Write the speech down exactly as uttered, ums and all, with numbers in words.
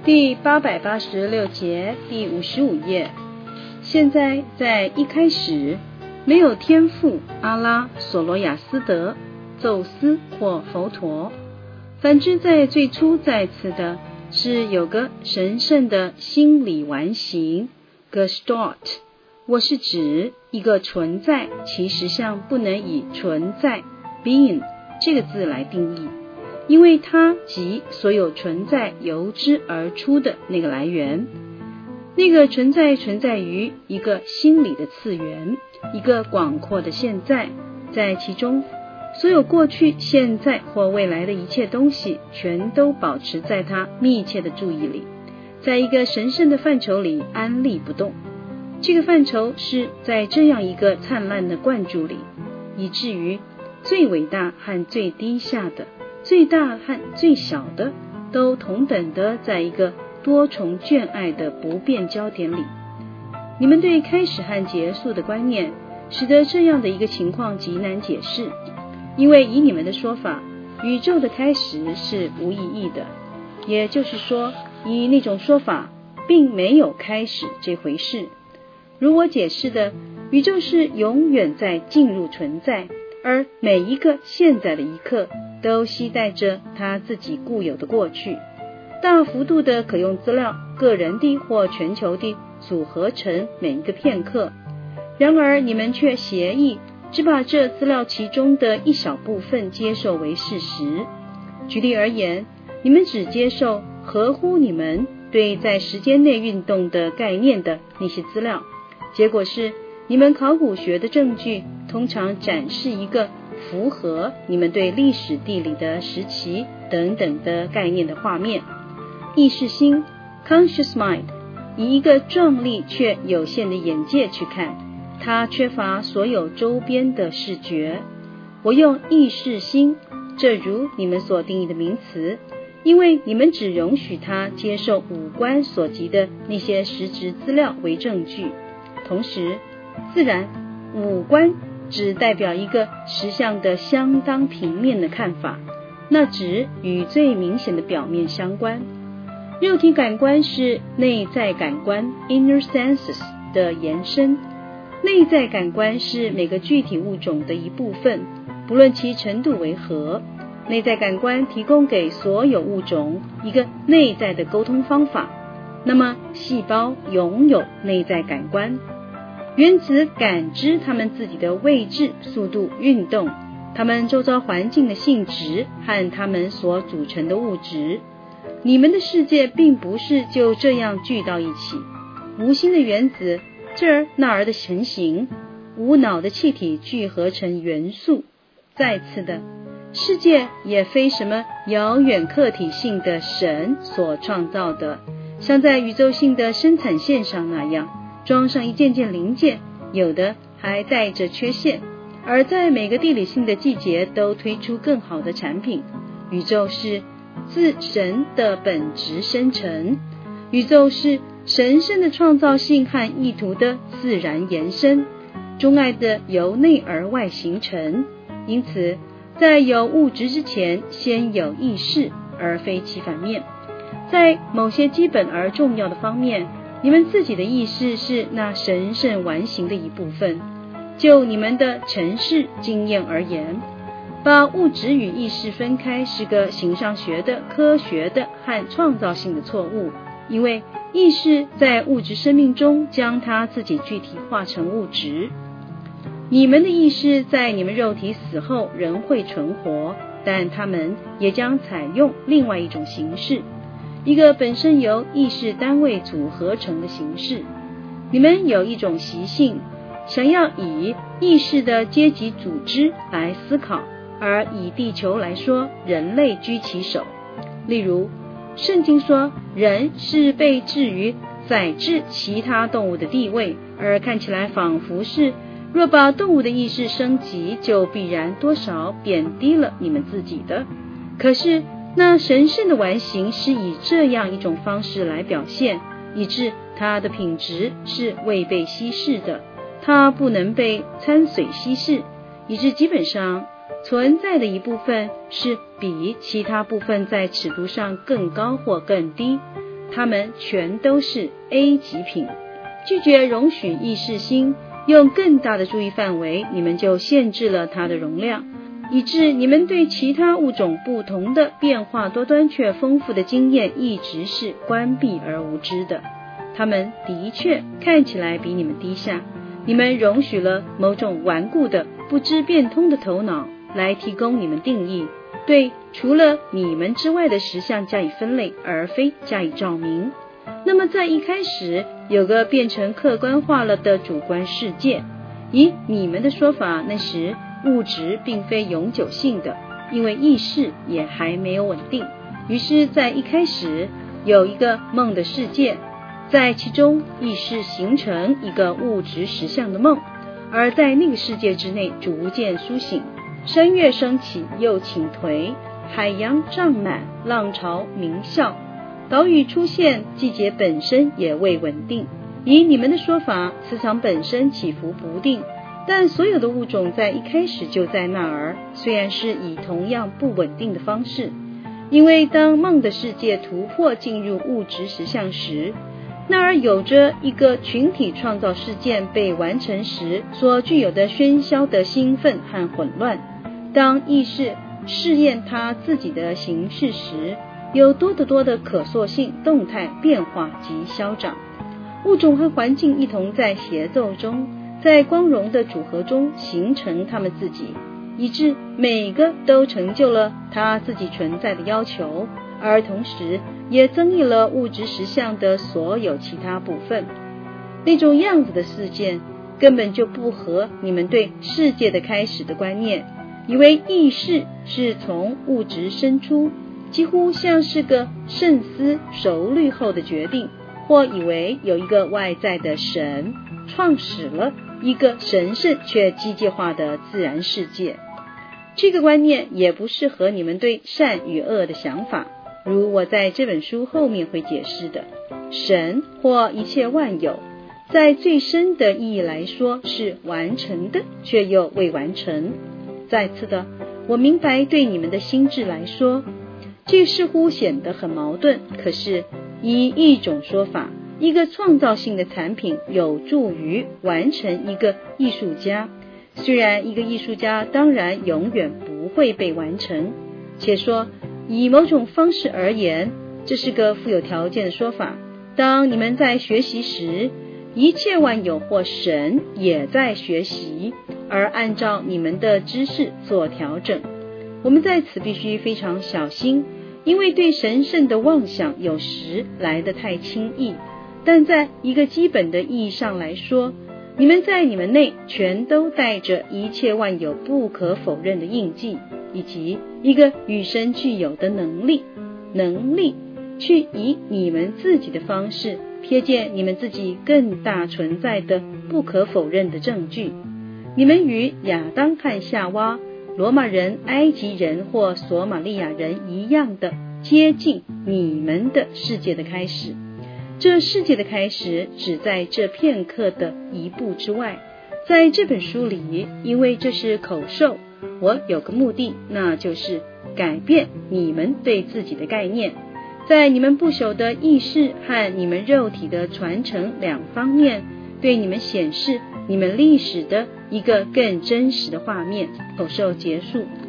第八百八十六节第五十五页。现在在一开始没有天父阿拉、索罗亚斯德、宙斯或佛陀，反之在最初在此的是有个神圣的心理完形 Gestalt。 我是指一个存在其实上不能以存在 being 这个字来定义，因为它即所有存在由之而出的那个来源。那个存在存在于一个心理的次元，一个广阔的现在，在其中所有过去、现在或未来的一切东西全都保持在他密切的注意里，在一个神圣的范畴里安立不动。这个范畴是在这样一个灿烂的灌注里，以至于最伟大和最低下的、最大和最小的都同等的在一个多重眷爱的不变焦点里。你们对开始和结束的观念使得这样的一个情况极难解释，因为以你们的说法，宇宙的开始是无意义的，也就是说，以那种说法并没有开始这回事。如我解释的，宇宙是永远在进入存在，而每一个现在的一刻都携带着它自己固有的过去，大幅度的可用资料，个人的或全球的组合成每一个片刻。然而你们却协议只把这资料其中的一小部分接受为事实。举例而言，你们只接受合乎你们对在时间内运动的概念的那些资料，结果是你们考古学的证据通常展示一个符合你们对历史地理的时期等等的概念的画面。意识心 conscious mind 以一个壮丽却有限的眼界去看，它缺乏所有周边的视觉。我用意识心，这如你们所定义的名词，因为你们只容许它接受五官所及的那些实质资料为证据。同时，自然五官只代表一个实相的相当平面的看法，那只与最明显的表面相关。肉体感官是内在感官 inner senses 的延伸，内在感官是每个具体物种的一部分，不论其程度为何。内在感官提供给所有物种一个内在的沟通方法。那么细胞拥有内在感官，原子感知它们自己的位置、速度、运动，它们周遭环境的性质和它们所组成的物质。你们的世界并不是就这样聚到一起，无心的原子这儿那儿的成型，无脑的气体聚合成元素。再次的，世界也非什么遥远客体性的神所创造的，像在宇宙性的生产线上那样装上一件件零件，有的还带着缺陷，而在每个地理性的季节都推出更好的产品。宇宙是自神的本质生成，宇宙是神圣的创造性和意图的自然延伸，钟爱的由内而外形成。因此在有物质之前先有意识，而非其反面。在某些基本而重要的方面，你们自己的意识是那神圣完形的一部分。就你们的程式经验而言，把物质与意识分开是个形上学的、科学的和创造性的错误，因为意识在物质生命中将它自己具体化成物质。你们的意识在你们肉体死后仍会存活，但它们也将采用另外一种形式，一个本身由意识单位组合成的形式。你们有一种习性，想要以意识的阶级组织来思考，而以地球来说，人类居其首。例如，圣经说人是被置于宰制其他动物的地位，而看起来仿佛是若把动物的意识升级，就必然多少贬低了你们自己的。可是那神圣的完形是以这样一种方式来表现，以致它的品质是未被稀释的，它不能被掺水稀释，以致基本上存在的一部分是比其他部分在尺度上更高或更低， 他们全都是 A 级品。拒绝容许意识心用更大的注意范围，你们就限制了它的容量，以致你们对其他物种不同的变化多端却丰富的经验一直是关闭而无知的。他们的确看起来比你们低下，你们容许了某种顽固的不知变通的头脑来提供你们定义，对除了你们之外的实相加以分类，而非加以照明。那么在一开始有个变成客观化了的主观世界，以你们的说法，那时物质并非永久性的，因为意识也还没有稳定。于是在一开始有一个梦的世界，在其中意识形成一个物质实相的梦，而在那个世界之内逐渐苏醒，山岳升起又倾颓，海洋涨满，浪潮鸣啸，岛屿出现，季节本身也未稳定。以你们的说法，磁场本身起伏不定，但所有的物种在一开始就在那儿，虽然是以同样不稳定的方式。因为当梦的世界突破进入物质实相时，那儿有着一个群体创造事件被完成时所具有的喧嚣的兴奋和混乱。当意识试验它自己的形式时，有多得多的可塑性、动态变化及消长。物种和环境一同在协奏中，在光荣的组合中形成它们自己，以致每个都成就了它自己存在的要求，而同时也增益了物质实相的所有其他部分。那种样子的事件根本就不合你们对世界的开始的观念，以为意识是从物质生出，几乎像是个慎思熟虑后的决定，或以为有一个外在的神创始了一个神圣却机械化的自然世界。这个观念也不适合你们对善与恶的想法，如我在这本书后面会解释的。神或一切万有，在最深的意义来说是完成的，却又未完成。再次的，我明白对你们的心智来说，这似乎显得很矛盾，可是以一种说法，一个创造性的产品有助于完成一个艺术家。虽然一个艺术家当然永远不会被完成，且说以某种方式而言，这是个富有条件的说法。当你们在学习时，一切万有或神也在学习，而按照你们的知识做调整。我们在此必须非常小心，因为对神圣的妄想有时来得太轻易，但在一个基本的意义上来说，你们在你们内全都带着一切万有不可否认的印记，以及一个与生俱有的能力，能力去以你们自己的方式瞥见你们自己更大存在的不可否认的证据。你们与亚当和夏娃、罗马人、埃及人或索马利亚人一样的接近你们的世界的开始。这世界的开始只在这片刻的一步之外。在这本书里，因为这是口授，我有个目的，那就是改变你们对自己的概念，在你们不朽的意识和你们肉体的传承两方面，对你们显示你们历史的一个更真实的画面。口授结束。